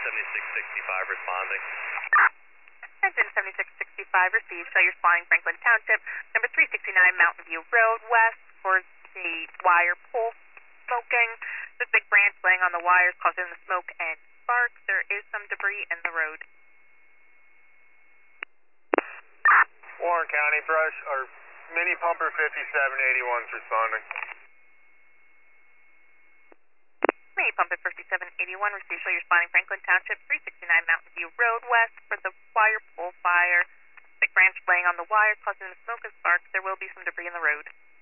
7665 responding. Engine 7665 received. Show you're flying Franklin Township, number 369 Mountain View Road, west towards the wire pole smoking. This big branch laying on the wires causing the smoke and sparks. There is some debris in the road. Warren County Brush, or Mini Pumper 5781's responding. Mini Pumper 5781 received. Show you're spotting Franklin Township, 369 Mountain View Road, west for the wire pole fire. Big branch laying on the wires causing the smoke and sparks. There will be some debris in the road.